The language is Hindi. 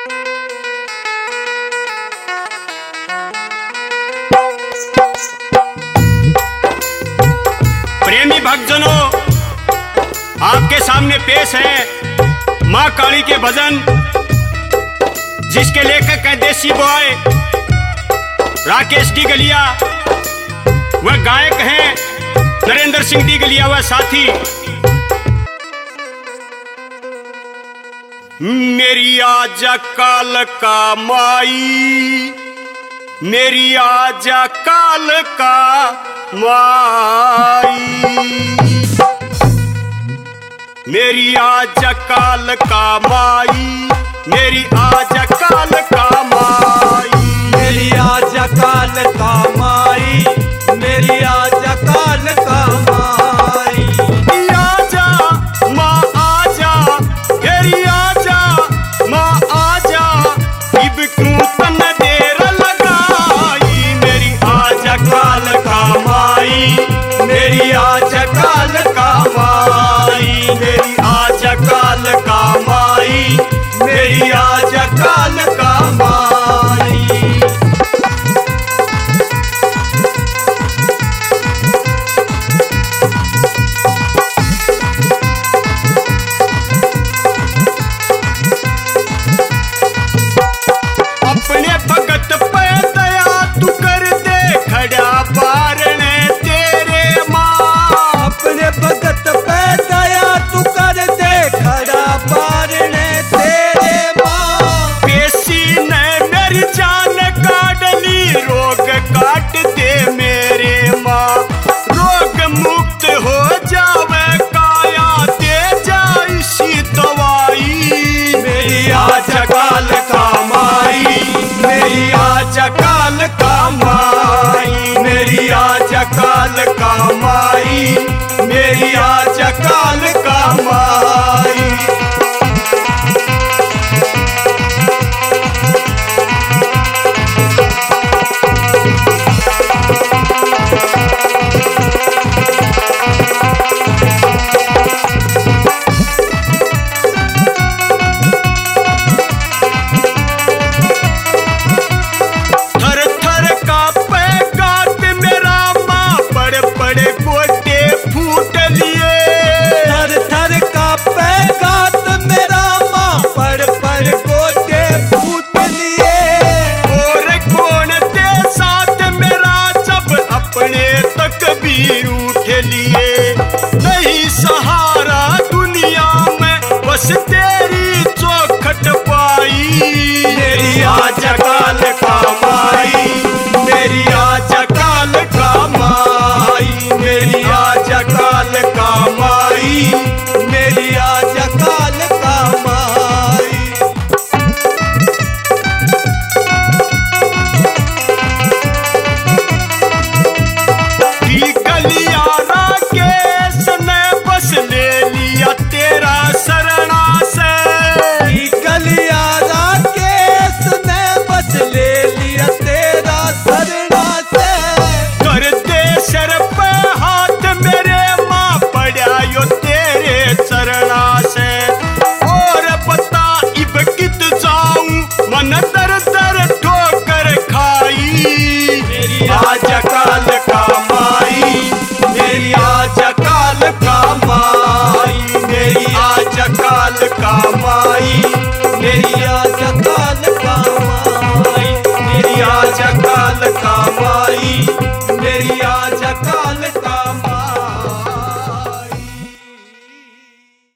प्रेमी भक्तजनों, आपके सामने पेश है माँ काली के भजन, जिसके लेखक हैं देसी बॉय राकेश डिगलिया, वह गायक हैं नरेंद्र सिंह डिगलिया, वह साथी। मेरी आजा काल का माई, मेरी आजा काल का माई, मेरी आजा काल का माई, मेरी आजा काल का माई, मेरी आजा काल का माई, मेरी आजा काल का माई। आजा माँ आजा, तेरी आजा माँ आजा, इब क्यों तन देर लगाई। मेरी आजा काल का माई, मेरी आजा काल का माई, मेरी आजा काल का माई, मेरी आजा काल का माई। अपने भगत पे दया तू कर दे खड़ा बारने तेरे माँ, अपने भगत पे दया तू कर दे खड़ा बारने तेरे माँ। पेशी ने मेरी जान काट ली, रोग काट दे मेरे माँ, रोग मुक्त हो जावे काया, दे जा इसी दवाई। मेरी आजा काल का माई, मेरी आजा काल का माई, मेरी आजा काल का माई, मेरी आजा काल